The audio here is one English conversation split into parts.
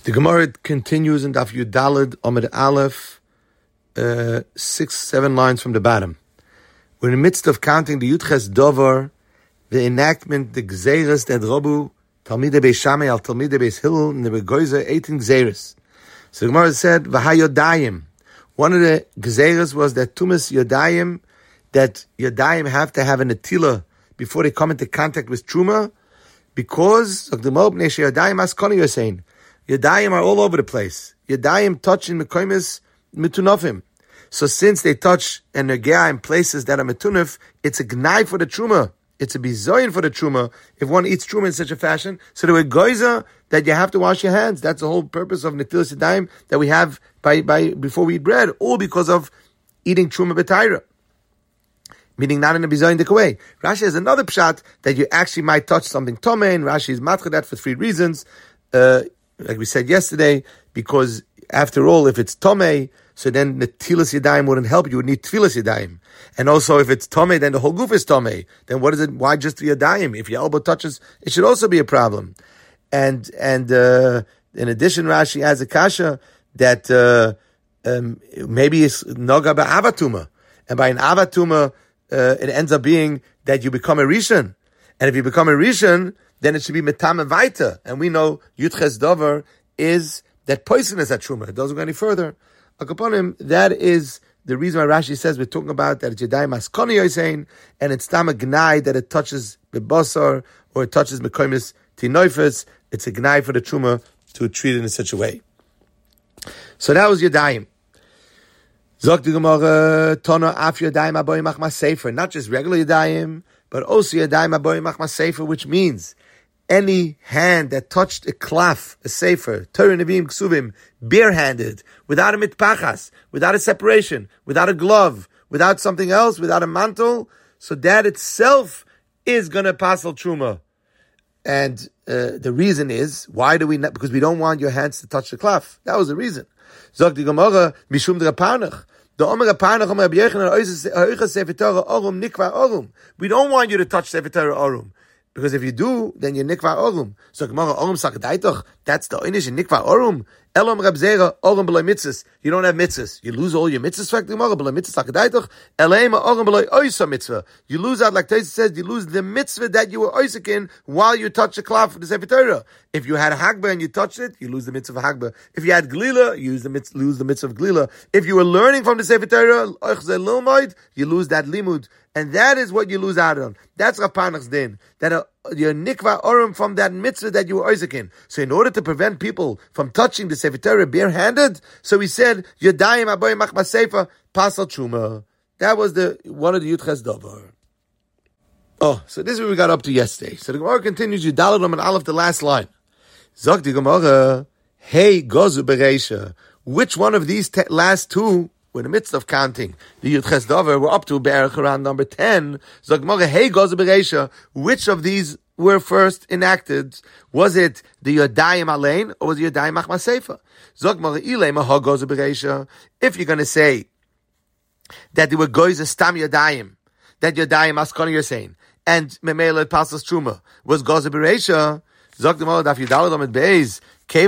The Gemara continues in Daf Yudalid Amud Aleph, 6-7 lines from the bottom. We're in the midst of counting the Yudches Dover, the enactment, the Gzeiras that Rabu Talmidei Beis Shammai al Talmidei Beis Hillel and the Begoiza 18 Gzeiras. So the Gemara said, V'hayodayim. One of the Gzeiras was that Tumas Yodayim, that Yodayim have to have an Atila before they come into contact with Truma, because of the Mobnei Yodayim Askoni you're saying. Yadayim are all over the place. Yadayim touch in Mekoimis Mitunofim. So since they touch and Negea in places that are Mitunif, it's a gnai for the Truma. It's a bizoyin for the Truma. If one eats Truma in such a fashion, so there were goiza that you have to wash your hands. That's the whole purpose of Netilas Yadayim that we have by before we eat bread, all because of eating Truma B'Taira. Meaning not in a bizoyin way. Rashi has another pshat that you actually might touch something Tomei, and Rashi is matcha that for 3 reasons. Like we said yesterday, because after all, if it's Tomei, so then the Tilas Yadayim wouldn't help you. You would need Tfilas Yadayim. And also, if it's Tomei, then the whole goof is Tomei. Then what is it? Why just the Yadayim? If your elbow touches, it should also be a problem. And in addition, Rashi has a kasha that maybe it's Noga Ba'avatuma. And by an Avatuma, it ends up being that you become a Rishon. And if you become a Rishon, then it should be metame vaita. And we know Yudches Dover is that poisonous at Truma. It doesn't go any further. Akaponim, that is the reason why Rashi says we're talking about that it's Yadayim Askoni Yosein, and it's Tama Gnai that it touches the Basar, or it touches Mekoimis Tinoifis. It's a Gnai for the Truma to treat it in such a way. So that was Yadayim. Zok the Gemara, Tono Af Yadayim Aboyim Achmas Sefer, not just regular Yadayim, but also Yadayim Aboyim Achmas Sefer, which means any hand that touched a klaf, a sefer, Torah Nevi'im Ksuvim, barehanded, without a mitpachas, without a separation, without a glove, without something else, without a mantle, so that itself is going to passel truma. And the reason is, why do we not? Because we don't want your hands to touch the klaf. That was the reason. Zog di Gemara, Mishum Drapanach. We don't want you to touch Sefer Torah Orum. Because if you do, then you're nikva orum. So Gemara orum sakadaitoch. That's the inish in nikva orum. Elam rabzera orum b'loy mitzvahs. You don't have mitzvahs. You lose all your mitzvahs. Fact Gemara b'loy mitzvahs sakadaitoch. Elema orum b'loy oisa mitzvah. You lose out, like Taisa says, you lose the mitzvah that you were oisik in while you touch the klaf for the Sefer Torah. If you had a hagbah and you touched it, you lose the mitzvah of hagbah. If you had glila, you lose the mitzvah of glila. If you were learning from the Sefer Torah, you lose that limud. And that is what you lose out on. That's Rapanach's din. That you're nikva orum from that mitzvah that you were oisik in. So in order to prevent people from touching the Sefer Torah barehanded, so he said, Yadayim aboyim achmas sefer pasal truma. That was one of the Yudches Dover. Oh, so this is what we got up to yesterday. So the Gemara continues, Yudalad Amud Aleph, the last line. Zok the Gemara, hey gozu bereisha. Which one of these last two, we're in the midst of counting the Yudches Dover, we're up to Be'erach around number 10. Zok Gemara, hey gozu bereisha. Which of these were first enacted? Was it the Yodayim Alein, or was it Yodayim Achmas Sefer? Zok Gemara, ilei maha gozu bereisha. If you're going to say that there were goyza stam Yodayim, that Yodayim Askoni you're saying, and Memele Pasas Truma was gozu bereisha, Zok Gemara daf Yudalad Amud Beis.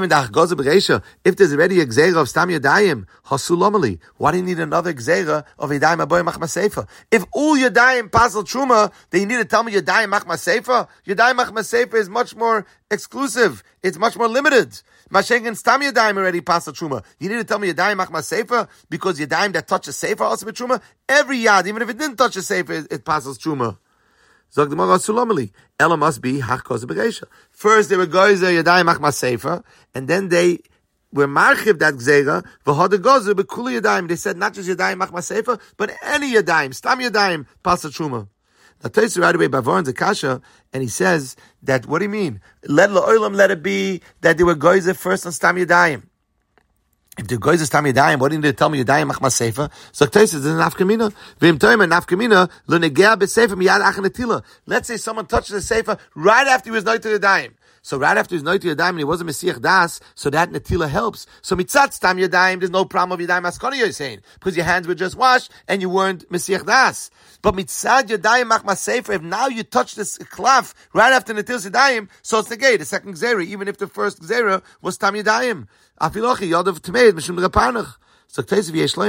If there's already a gzeira of stam yadayim, hasulomali, why do you need another gzeira of yadayim aboyim achmas sefer? If all yadayim pasal truma, then you need to tell me yadayim achmas sefer. Yadayim achmas sefer is much more exclusive. It's much more limited. Mashengen stam yadayim already pasal truma. You need to tell me yadayim achmas sefer because yadayim that touch a sefer also with truma. Every yad, even if it didn't touch a sefer, it passes truma. Zog the Gemara Sulamali. Ella must be hachkoz bereisha. First, they were goyzer yadayim achmas sefer, and then they were marchiv that gzeira v'hod gozer bekuli yadayim. They said not just yadayim achmas sefer, but any yadayim, stam yadayim, pasa truma. Now Tosfos right away Bavaron Zakasha, and he says that what do you mean? Let it be that they were goyzer first on stam yadayim. If the goyz is tam yadayim, what do you need to tell me yadayim achmas sefer? So Tosfos is nafkamina. V'im toimer nafkamina lo negea b'sefer miyad achan netila. Let's say someone touches the sefer right after he was noy to yadayim. So right after he's Noiti Yadayim and he wasn't Mesiach Das, so that Netila helps. So Mitzat Stam Yadayim, there's no problem of Yadayim Askoni, you're saying, because your hands were just washed and you weren't Mesiach Das. But Mitzad Yadayim Machmas Sefer, if now you touch this klaf right after Netilas Yadayim, so it's the gate, the second Gzera, even if the first Gzera was Tam Yadayim. Afilochi, Yodav Tmeid, Mishum Repanach. So we wouldn't make a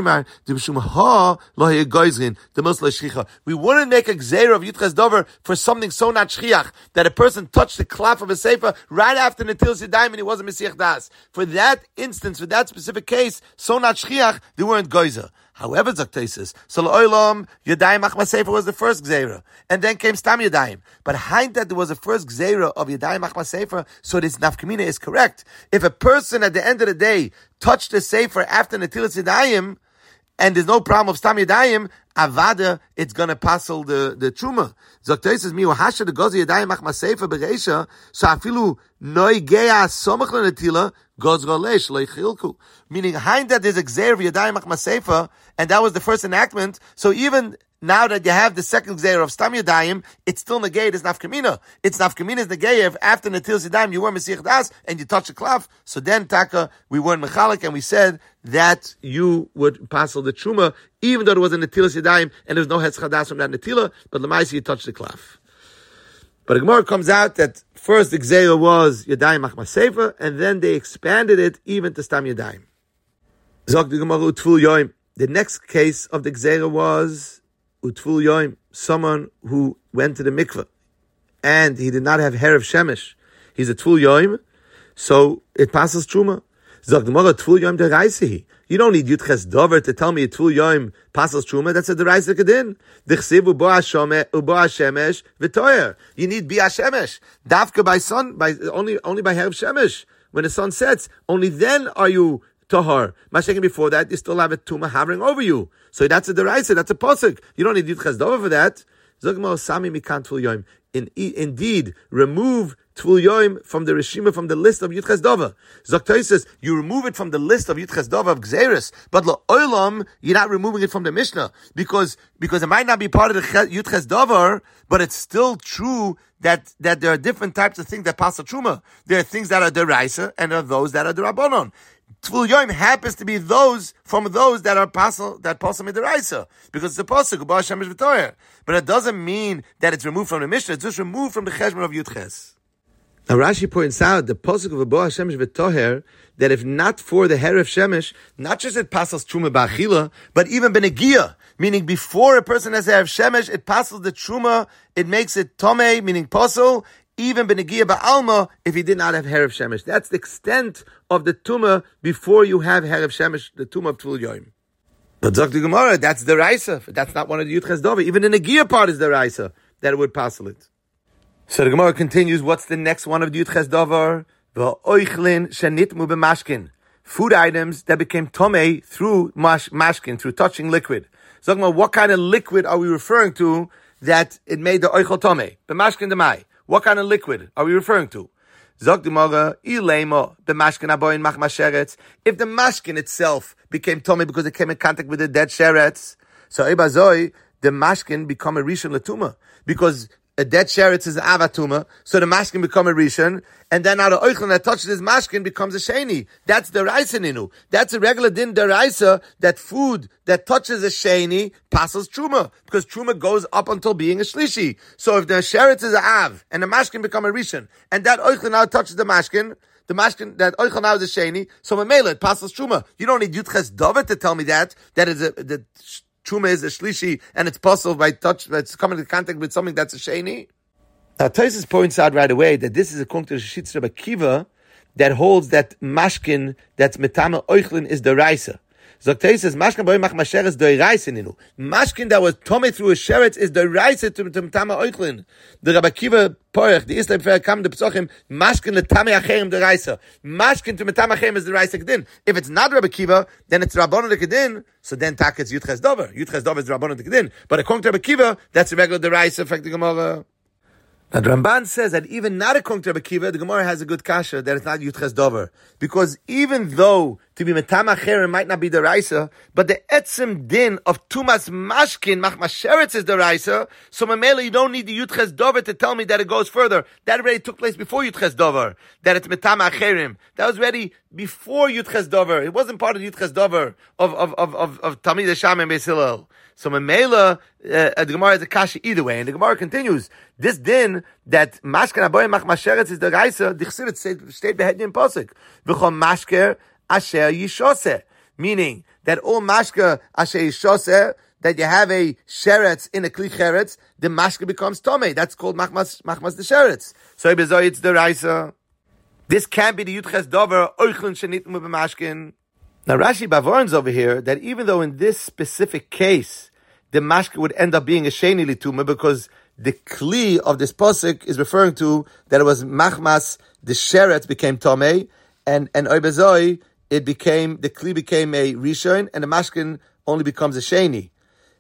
gzeira of Yitches Dover for something so not shchiach that a person touched the klaf of a sefer right after Netilas Yadayim and he wasn't Mesiach Das. For that instance, for that specific case, so not shchiach, they weren't geyser. However, Zaktesis, so L'olam, Yadayim Machmas Sefer was the first Gzeira. And then came Stam Yadayim. But behind that, there was a first Gzeira of Yadayim Machmas Sefer, so this Nafkamina is correct. If a person at the end of the day touched the Sefer after Netilas Yadayim, and there's no problem of Stam Yadayim, Avada, it's gonna passel the Truma. Zaktesis, mi wahasha the Gozi Yadayim Machmas Sefer bereisha, so afilu noi geya somach l'netila, meaning behind that there's a gzeir of Yadayim Machmas Sefer, and that was the first enactment. So even now that you have the second gzeir of Stam Yadayim, it's still negay. It's nafkamina. It's nafkamina's negay if after Netilas Yadayim you were Mesiach Das and you touched the klaf. So then taka we weren't mechalik and we said that you would passel the truma even though there was a Netilas Yadayim and there was no hetz chadas from that netila, but lemaisi you touched the klaf. But the Gemara comes out that first the Gzeira was Yadayim Machmas Sefer, and then they expanded it even to Stam Yadayim. Zog the Gemara Utful Yoim. The next case of the Gzeira was Utful Yoim, someone who went to the mikveh, and he did not have hair of Shemesh. He's a Tful Yoim, so it passes Truma. Zog the Gemara Utful Yoim de Reisihi. You don't need Yudches Dover to tell me a Tvul Yoim passes Truma. That's a Deraisa Kedin. Dichsiv ubo Hashemesh v'toyer. You need Bi Hashemesh. Dafka by sun, only by Herav Shemesh. When the sun sets, only then are you Tahar. Mashiach before that, you still have a Tuma hovering over you. So that's a Deraisa, that's a Posuk. You don't need Yudches Dover for that. Zogma Sami Mikan Tvul Yoim. Indeed, remove Tvul Yoim from the Rishima, from the list of Yudches Dover. Zoktai says, you remove it from the list of Yudches Dover of Gzeris, but L'olam, you're not removing it from the Mishnah, because it might not be part of the Yudches Dover, but it's still true that there are different types of things that pass a Truma. There are things that are Deraisa, and there are those that are Derabanan. Tvul Yoim happens to be those that are pasal midiraisa, because it's a pasuk Uba Shemesh v'toyer. But it doesn't mean that it's removed from the Mishnah; it's just removed from the cheshbon of Yudches. Now Rashi points out the pasuk of Uba Shemesh v'toyer that if not for the hair of Shemesh, not just it passes truma ba'achila, but even benegia, meaning before a person has hair of Shemesh, it passes the truma, it makes it tomei, meaning pasal. Even benegia ba'alma, if he did not have hair of Shemesh. That's the extent of the tumah before you have hair of Shemesh, the tumah of Tvul Yoim. But Dr. Gemara, that's the Raisa. That's not one of the Yudches Dover. Even the negia part is the Raisa, that it would passel it. So the Gemara continues, what's the next one of the Yudches Dover? V'oichlin shenitmu b'mashkin. Food items that became tomei through mashkin, through touching liquid. So Gemara, what kind of liquid are we referring to that it made the oichel tomei? B'mashkin demai. What kind of liquid are we referring to? Zog the Gemara, ilema b'mashkin aboyin machmas sheretz. If the mashkin itself became tomei because it came in contact with the dead sheretz, so ebazoi the mashkin become a rishon letuma, because a dead sheretz is an avatuma, so the mashkin become a rishon, and then now the oichlin that touches this mashkin becomes a sheni. That's the raisa ninu. That's a regular din deraisa, that food that touches a sheni passes truma, because truma goes up until being a shlishi. So if the sheretz is a av, and the mashkin become a rishon, and that oichlin now touches the mashkin, that oichel now is a sheni, so mamela, it passes truma. You don't need Yudches Dover to tell me that is the Truma is a shlishi, and it's possible by touch, it's coming into contact with something that's a sheni. Now, Tosfos points out right away that this is a according to Shitz Rabbi Akiva that holds that mashkin, that's metama oichlin, is the raisa. Zoktei says mashkin boy mach masher is the raisa ninu. Mashkin that was tomei through a sheretz is the raisa to metama oichlin. The Rabbi Akiva poich, the Islam fair come the psochim mashkin letame acherim the raisa. Mashkin to metama acherim is the raisa kedin. If it's not Rabbi Akiva, then it's Rabbanon the kedin. So then tak it's Yudches Dover. Yudches Dover is Rabbanon the kedin. But according to Rabbi Akiva, that's a regular the raisa effect the Gemara. Now the Ramban says that even not according to Rabbi Akiva, the Gemara has a good kasha that it's not Yudches Dover, because even though to be metama cherem might not be deraisa, but the etzim din of tumas mashkin machmas sheretz is deraisa. So mamela, you don't need the yutches dover to tell me that it goes further. That already took place before yutches dover. That it's metama cherem. That was ready before yutches dover. It wasn't part of yutches dover of Talmid Hasham and Beis Hillel. So mamela, the Gemara is a kasha either way, and the Gemara continues. This din that mashkin aboy machmas sheretz is deraisa. The Chassidut state beheading in pasuk v'chol mashker asher yishoseh, meaning that all mashka asher yishoseh, that you have a sheretz in a kli sheretz, the mashka becomes tomei. That's called machmas the sheretz. So it's the raisa. This can't be the yutches dover oichlin shenitmu b'mashkin. Now Rashi Bavorns over here that even though in this specific case the mashka would end up being a sheni lituma because the kli of this pasuk is referring to that it was machmas the sheretz became tomei, and oibezoi it became, the kli became a rishon, and the mashkin only becomes a sheni.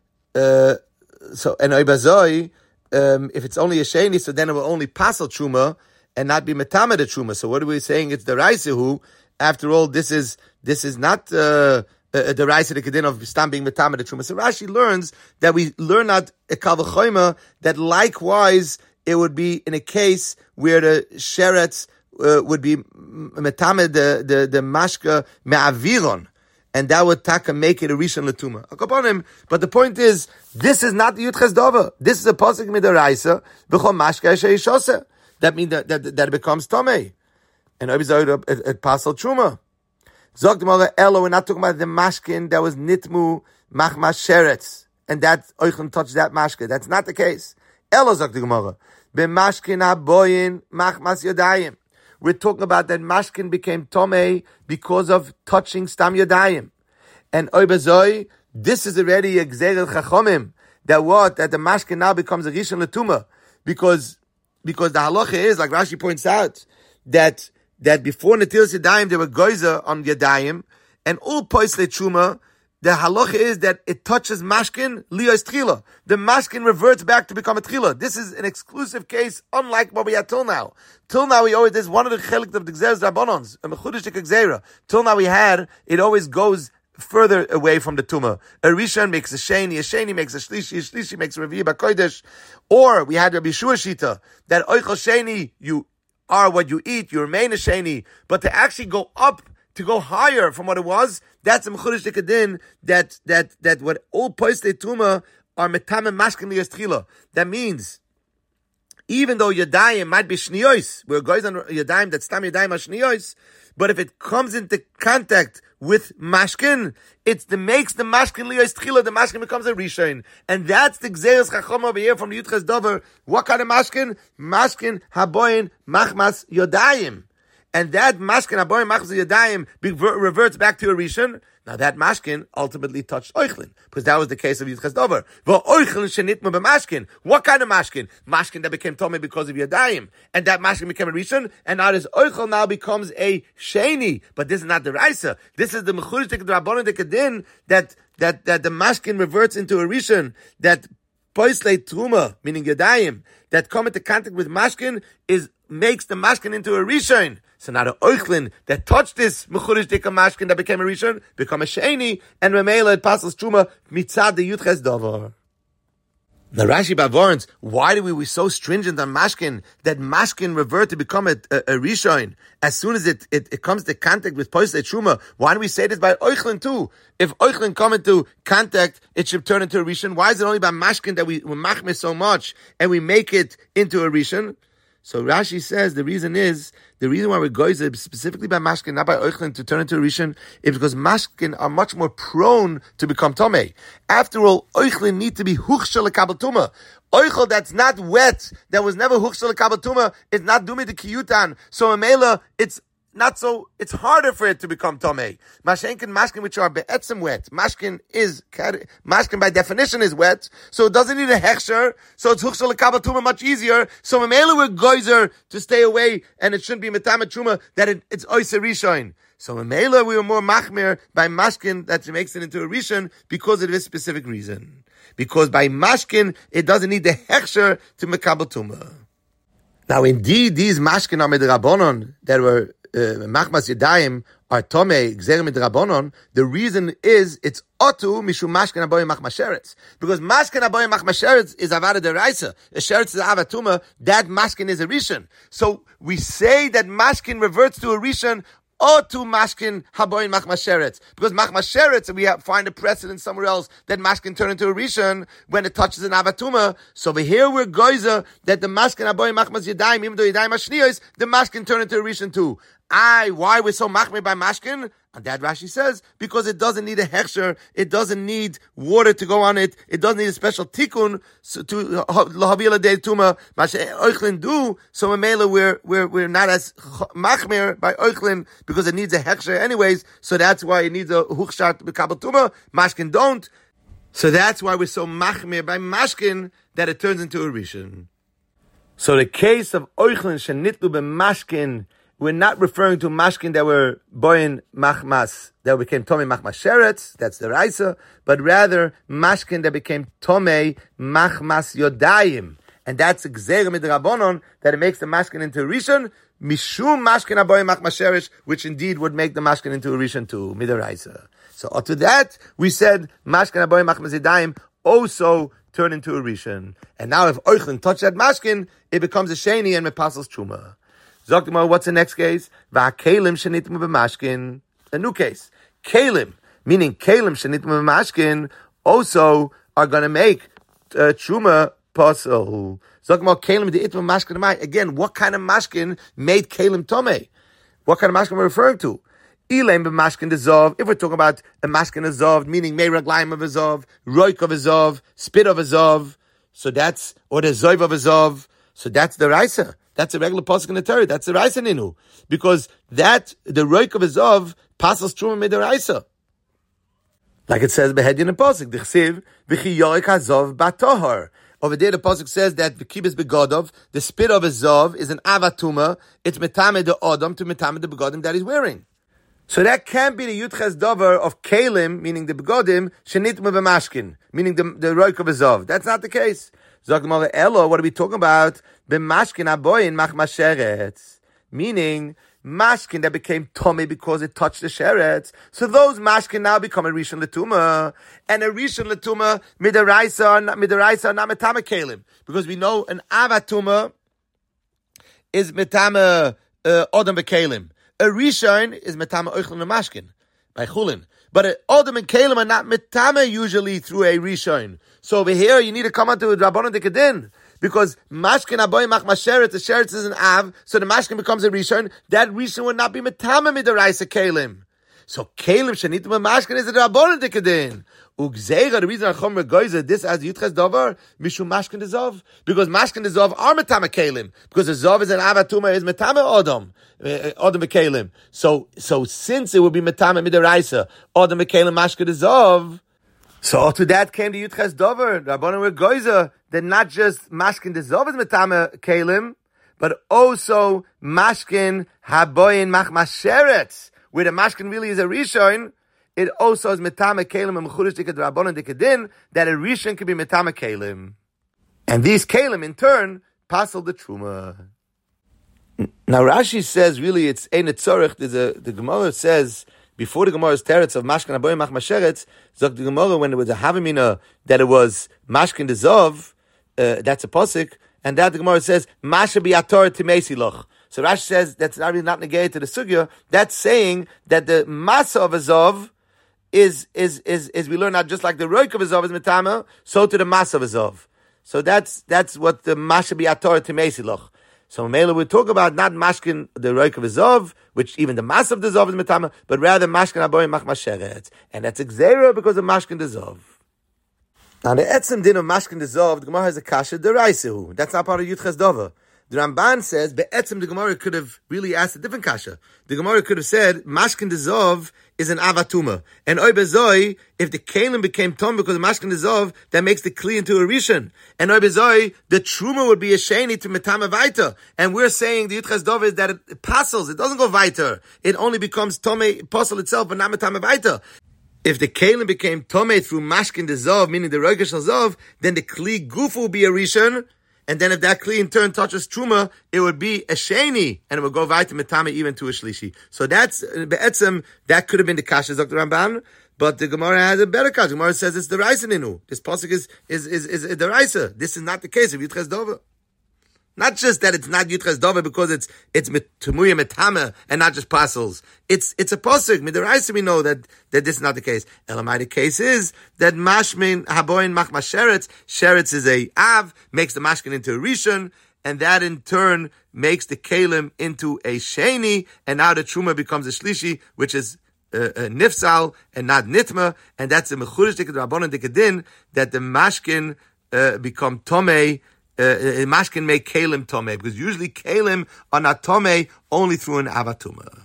So, and oibazoi, if it's only a sheni, so then it will only pass al truma and not be metama the truma. So what are we saying? It's the raisehu. After all, this is not the raisa the kedin of stam being metama the truma. So Rashi learns that we learn not a kal v'choima, that likewise it would be in a case where the sheretz would be metame the mashka me'aviron, and that would taka make it a rishon letuma. But the point is, this is not the yutches dover. This is a pasuk midaraisa v'chol mashka sheishose. That means that it becomes tomei, and obviously it pasal truma. Zog the Elo, we're not talking about the mashkin that was nitmu machmas sheretz, and that oichon touched that mashka. That's not the case. Elo zog the Gemara b'mashkin haboyin machmas yodayim. We're talking about that mashkin became tomei because of touching stam yodayim. And oibazoi, this is already a gzerel chachomim. That the mashkin now becomes a rishon letuma. Because the halacha is, like Rashi points out, that before Netilas Yadayim there were geyser on Yadayim, and all poisle truma, the halacha is that it touches mashkin liyos tchila. The mashkin reverts back to become a tchila. This is an exclusive case, unlike what we had till now. Till now we always, this is one of the chelik of the gzeres rabbanons, a mechudesh gzera. Till now we had, it always goes further away from the tumah. A rishon makes a sheni makes a shlishi makes a revi'ah b'kodesh. Or we had Rabbi Yeshua Shita, that oichel sheni, you are what you eat, you remain a sheni, but to actually go up, to go higher from what it was, that's a mechudesh dekadin, that what all poisle tuma are metamem mashkin liyos tchila. That means, even though yadayim might be shniyos, where it goes on yadayim, that stam yadayim are shniyos, but if it comes into contact with mashkin, makes the mashkin liyos tchila, the mashkin becomes a rishon. And that's the gzeres chachom over here from the Yutches Dover. What kind of mashkin? Mashkin haboyin machmas yodayim. And that mashkin haboyin machmas yodayim reverts back to a rishon. Now that mashkin ultimately touched oichlin, because that was the case of Yutches Dover. What kind of mashkin? Mashkin that became tomei because of yadayim, and that mashkin became a rishon, and now this oichel now becomes a sheni. But this is not the raisa. This is the mechudesh rabbanon dekadin that the mashkin reverts into a rishon, that poisle truma, meaning yadayim, that come into contact with mashkin makes the mashkin into a rishon. So now the oichlin that touched this mechudesh dika mashkin that became a rishon become a sheni, and remela it passes truma mitzad the yutches dover. The Rashi Bavorns, why do we so stringent on mashkin that mashkin revert to become a rishon as soon as it comes to contact with poisle truma? Why do we say this by oichlin too? If oichlin come into contact, it should turn into a rishon. Why is it only by mashkin that we machme so much and we make it into a rishon? So Rashi says the reason why we go specifically by mashkin, not by oichlin, to turn into a rishon, is because mashkin are much more prone to become tomei. After all, oichlin need to be huchshel lekabel tuma. Oichel that's not wet, that was never huchshel lekabel tuma, is not dumi de kiyutan. So Amela, it's harder for it to become tomei. Mashenkin mashkin, which are be'etzim wet. Mashkin by definition is wet, so it doesn't need a hechsher, so it's huchshel lekabel tuma much easier. So Mamela we're geyser to stay away, and it shouldn't be metame truma, that it's oiser rishon. So Mamela we were more machmir by mashkin that makes it into a rishon because of this specific reason. Because by mashkin it doesn't need the hechsher to mekabel tuma. Now, indeed, these mashkin are midrabanon that were machmas yadayim are tomei gzerim midrabanon, the reason is it's otu mishum mashkin aboyim machmasheretz. Because mashkin aboyim machmasheretz is avada deraisa. A sheretz is avatuma. That mashkin is a rishon. So we say that mashkin reverts to a rishon or to mashkin haboyin machmasheretz. Because machmasheretz, we find a precedent somewhere else that mashkin turn into a rishon when it touches an avatuma. So over here we're goizer that the mashkin haboyin machmas yadayim, even though yadayim ashniyos, the mashkin turn into a rishon too. Why we're so machmir by mashkin? And that Rashi says, because it doesn't need a hechsher, it doesn't need water to go on it, it doesn't need a special tikkun to lahavila de tuma. Mashe oichlin do, so memela we're not as machmir by oichlin because it needs a hechsher anyways. So that's why it needs a huchshat b'kabel tuma. Mashkin don't. So that's why we're so machmir by mashkin that it turns into a rishon. So the case of oichlin shenitlu b'mashkin, we're not referring to mashkin that were boyin machmas, that became tomei machmas sheretz, that's the raisa, but rather mashkin that became tomei machmas yodayim. And that's gzerim midrabanon, that it makes the mashkin into a rishon, mishum mashkin aboyim machmas sheretz, which indeed would make the mashkin into a rishon too, midraisa. So to that, we said mashkin aboyim machmas yodayim also turn into a rishon. And now if oichlin touch that mashkin, it becomes a sheni and mepasels truma. What's the next case? Va'kelim shenitmu b'mashkin. A new case. Kelim, meaning kelim shenitmu b'mashkin, also are going to make truma pasal. Kelim de'itmu b'mashkin. Again, what kind of mashkin made kelim tomei? What kind of mashkin we're referring to? Ilaim b'mashkin dezov. If we're talking about a mashkin dezov, meaning mei raglaim of a zov, roik of a zov, spit of a zov, so that's, or the zov of a zov, so that's the raisa. That's a regular pasuk in the Torah. That's the Raisa Ninu. Because that, the Roik of Azov, passes Truma made the Raisa. Like it says, Behedin the pasuk, D'chsiv, V'chi Yoik HaZov Batohar. Over there, the pasuk says that the kibis begodov, the spit of Azov, is an avatuma. It's metame the odom to metame the begodim that he's wearing. So that can't be the Yudches Dover of Kalim, meaning the begodim, Shenitmu b'mashkin, meaning the Roik of Azov. That's not the case. Zogmar Elo, what are we talking about? B'mashkin aboyin machmas sheretz, meaning mashkin that became tomei because it touched the sheretz. So those mashkin now become a rishon letuma, and a rishon letuma midaraisa not metame kelim, because we know an avatuma is metame odom bekelim. A rishon is metame oichlin mashkin by chulin. But odom and kelim are not metame usually through a rishon. So over here you need to come onto a Rabbanon Dekadin. Because mashkin aboy machmas sheretz, the sheretz is an av, so the mashkin becomes a rishon. That rishon would not be metame midaraisa kelim. So kelim shenitim mashkin is a Rabbanon Dekadin. Ugzeira, the reason Chomer Goizer this as Yitches Dover, Mishum Mashkin Dezov, because Mashkin Dezov are metame kelim, because the Zov is an avatuma, is metame odom bekelim. So since it would be metame midaraisa, odom bekelim Mashkin Dezov, so to that came the Yitches Dover, Rabbanon were Goizer, that not just Mashkin Dezov is metame kelim, but also Mashkin haboyin machmas sheretz, where the Mashkin really is a rishon. It also is metame kelim and mechudesh dikad Rabbanon dikadin, that a rishon can be metame kelim, and these kelim in turn passel the truma. Now Rashi says really it's ein tzorich. The Gemara says before the Gemara's teretz of mashkin aboyim machmas sheretz, zok the Gemara when it was a havamina that it was mashkin dezov, that's a posik, and that the Gemara says masha biator timesi loch. So Rashi says that's not really not negated to the sugya. That's saying that the masa of a zov is we learn not just like the roik of a zov is metama, so to the masa of a zov. So that's what the masha biator timesi loch. So Mela we talk about not mashkin the roik of a zov, which even the masa of the zov is metama, but rather mashkin aboyim machmas sheretz, and that's exera because of mashkin the zov. Now the etzem din of mashkin the zov, the Gemara has a kasha deraisehu. That's not part of Yudches Dover. The Ramban says, be'etzem the Gemara could have really asked a different kasha. The Gemara could have said, mashkin dezov is an avatuma. And oi bezoi, if the kelim became tom because of mashkin dezov, that makes the kli into a rishon. And oi bezoi, the truma would be a sheni to metama vaiter. And we're saying the Yudches Dov is that it passes, it doesn't go vaiter. It only becomes tome posel itself, but not metama vaiter. If the kelim became tome through mashkin dezov, meaning the roigesh zov, then the kli gufu will be a rishon, and then if that kli in turn touches truma, it would be a sheni, and it would go weiter metame even to a shlishi. So that's be'etzem, that could have been the kasha Dr. Ramban, but the Gemara has a better kasha. The Gemara says it's the raisa ninu. This pasuk is the raisa. This is not the case of Yitches Dover. Not just that it's not Yitches Dover because it's Tumuya Metame and not just parcels. It's a pasuk. Midaraisa we know that this is not the case. Elamai, the case is that Mashmin Haboin Machma Sheretz. Sheretz is a Av, makes the Mashkin into a Rishon, and that in turn makes the Kalim into a Sheni, and now the Truma becomes a Shlishi, which is Nifsal and not Nitma, and that's the Mechudish Dikad Rabbanon Dikadin, that the Mashkin become Tomei. Mashkin make kalim tomei, because usually kalim are not tomei only through an avatuma.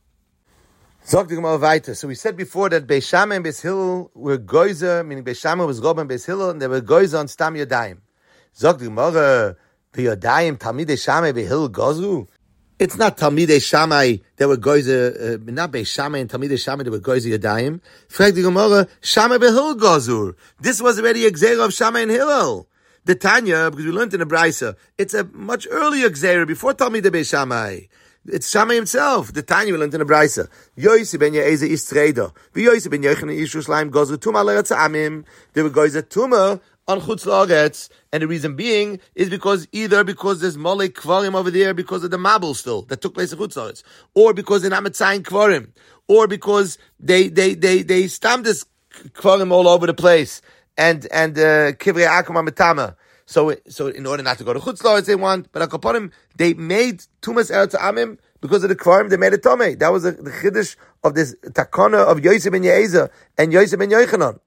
So we said before that Beis Shammai and Beis Hillel were goizer, meaning Beis Shammai was gober and Beis Hillel, and they were goizer on Stam Yadayim. Zog the Gemara, the Yadayim Talmidei Shammai Beis Hillel gozu. It's not Talmidei Shammai that were goizer, not Beis Shammai and Talmidei Shammai that were goizer Yadayim. Frag the Gemara, Shammai Beis Hillel gozur. This was already a gzeira of Shammai and Hillel. The Tanya, because we learned in the Braisa, it's a much earlier Gzeira, before Talmidei Beis Shammai. It's Shammai himself. The Tanya we learned in the Braisa. Yosi ben Ye'ezer Istreida. Yosi ben Yochanan Yishushalayim Gozer Tuma L'Eretz Amim. They were Gozer Tuma on Chutz La'aretz. And the reason being is because there's Molek Kvarim over there because of the Mabul still that took place in Chutz La'aretz. Or because they're not Metzayin Kvarim. Or because they stamped this Kvarim all over the place. And Kivrei Akum Amitama. So in order not to go to Chutz La'aretz, they want, but Akaponim, they made Tumas Eretz Amim because of the Kvarim, they made it Tomei. That was the Chiddush of this Takana of Yosef ben Ye'ezer and Yosef ben Yochanan.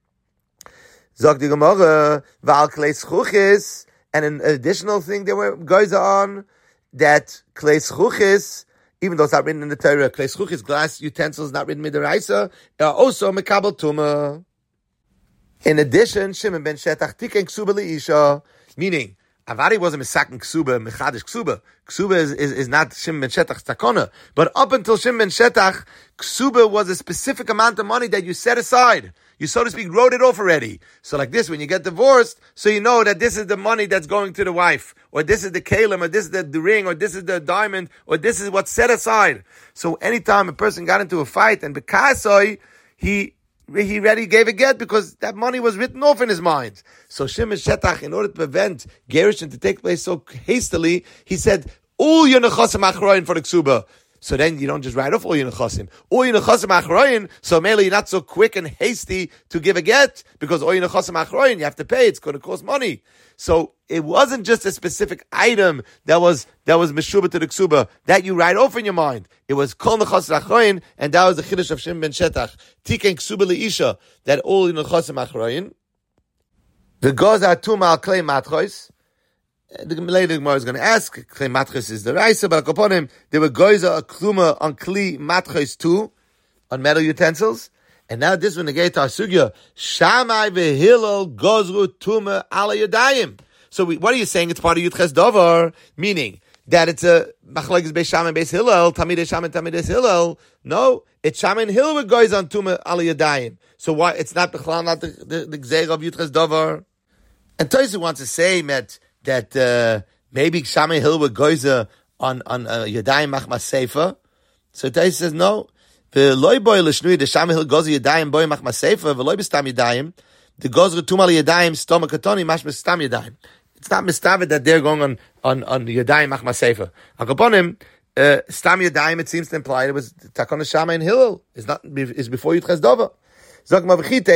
Zog the Gemara, V'al Klei Schuchis, and an additional thing they were goes on, that Klei Schuchis, even though it's not written in the Torah, Klei Schuchis, glass utensils, not written in the Raisa, are also Mekabel Tumah. In addition, Shimon ben Shetach tiken ksuba leisha, meaning Avari wasn't misakin ksuba, mechadish ksuba. Ksuba is not Shimon ben Shetach's takona, but up until Shimon ben Shetach, ksuba was a specific amount of money that you set aside. You, so to speak, wrote it off already. So like this, when you get divorced, so you know that this is the money that's going to the wife, or this is the kalim, or this is the ring, or this is the diamond, or this is what's set aside. So anytime a person got into a fight and bekasoi, he ready gave a get because that money was written off in his mind. So Shimon Shetach, in order to prevent gerushin to take place so hastily, he said, "All your nechasim achroyin for the ksuba." So then you don't just write off all your nechasim. All your nechasim achroyin, so mainly you're not so quick and hasty to give a get, because all your nechasim achroyin, you have to pay, it's going to cost money. So it wasn't just a specific item that was meshuba to the ksuba, that you write off in your mind. It was kol nechasim achroyin, and that was the chiddush of Shimon ben Shetach. Tiken ksuba leisha, that all your nechasim achroyin. The goza tuma al klei matchos. The later Gemara is going to ask, Kli Matchos is the Raisa, but upon him, there were Goiza a Kluma on Kli Matchos too, on metal utensils. And now this one, the Geta Sugya, Shammai v'Hillel Gozru Tuma ala Yadayim. So what are you saying? It's part of Yudches Dovar, meaning that it's a Machlekes Beis Shammai Beis Hillel, Talmidei Shammai Talmidei Hillel. No, it's Shammai and Hillel with Goiza on Tuma ala Yadayim. So why, it's not the Gzeir of Yudches Dovar. And Tosi wants to say that maybe Shammai Hill would goiza on Yadayim Machmas Sefer. So Tais says no. The loy boy l'shnui the Shammai Hill goza Yadayim boy Machmas Sefer v'loy b'stam Yadayim the goza tumal Yadayim stomach katoni mashmas stam Yadayim. It's not mistavet that they're going on Yadayim Machmas Sefer. Akaponim stam Yadayim, it seems to imply it was takon Shammai and Hillel. Is before Yudches Dover. When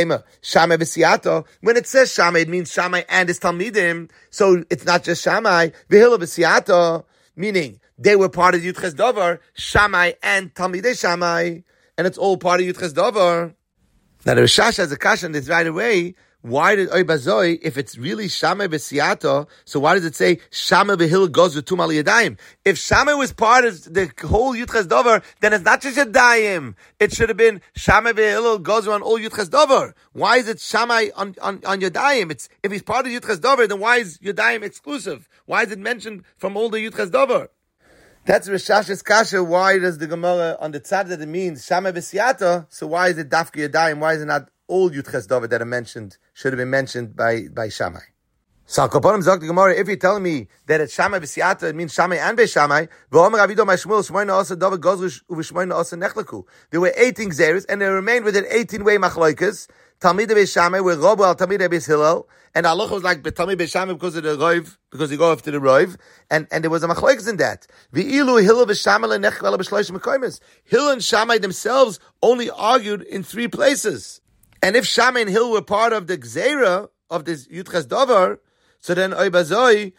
it says Shammai, it means Shammai and his Talmidim. So it's not just Shammai. V'hillel v'siato, meaning they were part of Yudches Dover, Shammai and Talmidei Shammai, and it's all part of Yudches Dover. Now the Rishash has a kasha on this right away. Why did Oy Bazoi, if it's really Shammai v'siato, so why does it say Shammai v'hillel goes with Tum al Yadayim? If Shammai was part of the whole Yudches Dover, then it's not just Yadayim. It should have been Shammai v'hillel goes on all Yudches Dover. Why is it Shammai on Yadayim? If he's part of Yudches Dover, then why is Yadayim exclusive? Why is it mentioned from all the Yudches Dover? That's Rishash's kasha. Why does the Gemara on the tzad that it means Shammai v'siato? So why is it Dafka Yadayim? Why is it not all Yudches Dover that are mentioned, should have been mentioned by Shammai? So Kapanim Zok the Gemara, if you're telling me that it's Shammai v'Siyata, it means Shammai and Beis Shammai, v'Omer Avido Mashmuel, Shmoyna Asa Davar Gozrush, u'Shmoyna Asa Nechlaku. There were 18 Gzeres, and they remained with an 18-way Machlokes. Talmidei Beis Shammai were Robo al Talmidei Beis Hillel, and Allah was like Talmidei Beis Shammai because of the Rov, because he go after the Rov, and there was a Machlokes in that. V'ilu Hillel v'Shammai le'nechvel b'shlosh mekoymes. Hillel and Shammai themselves only argued in 3 places. And if Shammai and Hillel were part of the Gzera of this Yudches Davar, so then Oibazoi,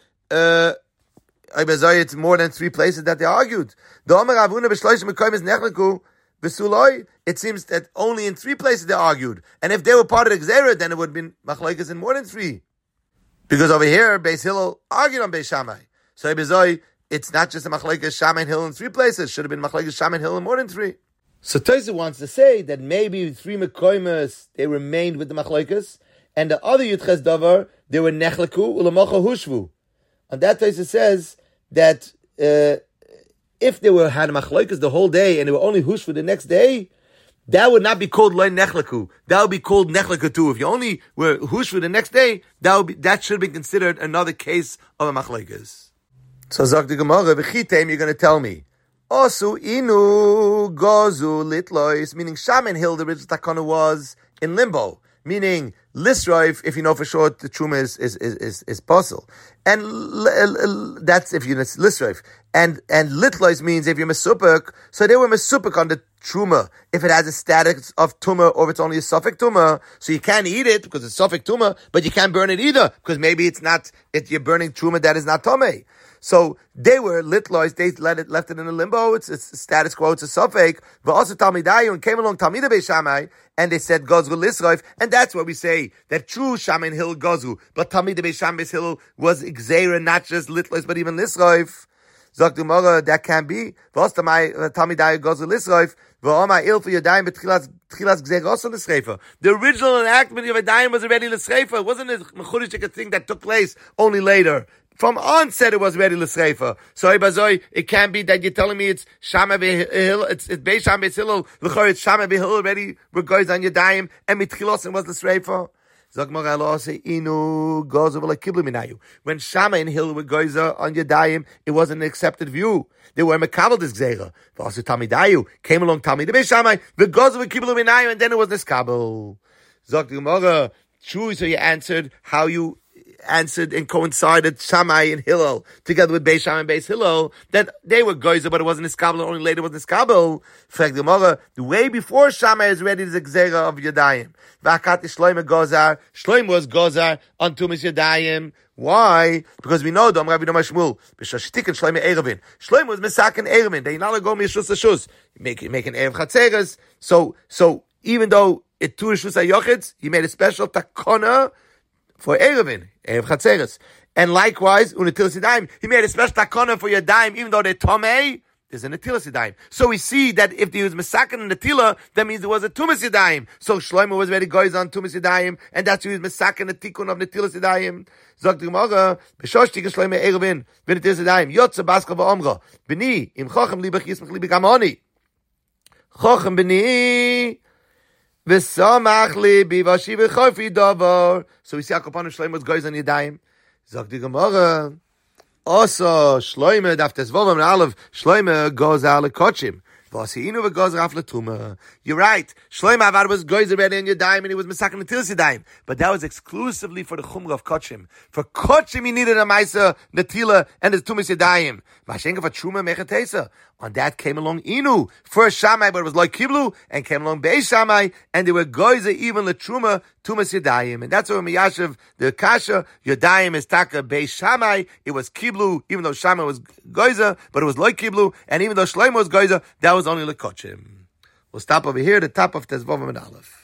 it's more than 3 places that they argued. It seems that only in 3 places they argued. And if they were part of the Gzera, then it would have been Machlokes in more than 3. Because over here, Beis Hillel argued on Beis Shammai. So Oibazoi, it's not just a Machlokes Shammai and Hillel in 3 places. It should have been Machlokes Shammai and Hillel in more than 3. So Tosfos wants to say that maybe 3 Mekoymes, they remained with the Machlokes, and the other Yudches Davar, they were Nechlaku, Ulamacha Hushvu. And that Tosfos says that if they had Machlokes the whole day and they were only Hushvu the next day, that would not be called Loy Nechlaku. That would be called Nechlaku too. If you only were Hushvu the next day, that should be considered another case of a Machlokes. So Zok the Gemara, V'chitem, you're going to tell me, Osu inu gozu litlois, meaning Shammai and Hillel, the original takana was in limbo, meaning Lisroif, if you know for sure the truma is possible, and that's if you know Lisroif, and Litlois means if you're mesupek, so they were mesupek on the truma if it has a status of tumah or if it's only a suffix tumah, so you can't eat it because it's suffix tumah, but you can't burn it either because maybe it's not. You're burning truma that is not tomei. So they were litlois, they left it in a limbo, it's status quo, it's a suffix. But also Talmidayu, and came along Talmidei Beis Shammai, and they said Gozru Lisroif, and that's what we say, that true Shammai and Hillel Gozru, but Talmidei Beis Shammai Hillel was Gzeira, not just litlois, but even Lisroif. Zok the Gemara, that can be. Talmidayu Gozru Lisroif, the original enactment of Yadayim was already L'Sreifa. It wasn't a mechudish thing that took place only later. From onset, it was ready l'sreifa. So, it can't be that you're telling me it's Shammai v'Hillel, it's Beis Shammai v'Hillel, l'chor it's Shammai v'Hillel already, we're going on Yadayim, and mitchilos was l'sreifa. When Shammai and Hillel were goyza on Yadayim, it wasn't an accepted view. They were mekabel this gzeira. V'asu Talmidayu, came along Talmidei Beis Shammai, v'goza v'kiblu minayu, and then it was niskabel. Zok the Gemara, true, so you answered how you answered and coincided Shammai and Hillel together with Beis Shammai and Beis Hillel, that they were goyzer, but it wasn't Niskabel, only later was Niskabel. Fact the mother, the way before Shammai is ready to the Gzera of Yadayim. V'akat Shloime Gozar, Shloime was Gozar on Tumas Yadayim. Why? Because we know Dom Rav Yidom Shmuel, B'shashtik and Shloime Erevin. Shloime was Mesak and Erevin. They not go Mishus Ashus. Make an Erev Chatzeres. So even though it two Ashus HaYochitz, he made a special takona for Erevin, Erev Chatzeres. And likewise, Unatilas Yadayim, he made a special takona for Yadayim, even though they're Tomei, there's an Natilas Yadayim. So we see that if there was Mesakin and Natila, that means there was a Tumas Yadayim. So Shlomo was very goes on Tumas Yadayim, and that's who is Mesakin the Tikkun of Natilas Yadayim. Zog the Gemara, B'shoshtik Shlomo Erevin, V'natilas Yadayim, Yotza Baskal V'omra, B'ni, Im Chochem Libach Yismach Libach Amoni. Chochem B'ni, V'samach Libi, V'ashiv V'chofi Dovar. So we see Akopanu Shlomo was goes on Yadayim. Zog the Gemara, also, Shloime, Daftes Vovam, and Aleph, Shloime goes out of Kochim. V'asinu v'goz raf l'tuma. You're right. Shloime Avad was goes already in Yadayim, and he was Mesakin Natilas Yadayim. But that was exclusively for the Chumrah of Kochim. For Kochim, he needed a Maisa, Natila, and his Tumas Yadayim. Mashenka for Truma Mechatesa. On that came along Inu. First Shammai, but it was like Kiblu, and came along Beis Shammai, and they were goyze even l'truma Tumas Yadayim. And that's why Miyashiv, the Kasha, Yadayim is Taka Beis Shammai, it was Kiblu, even though Shammai was goyze, but it was like Kiblu, and even though Shlomo was goyze, that was only l'kochim. We'll stop over here, the top of Tezvov and Aleph.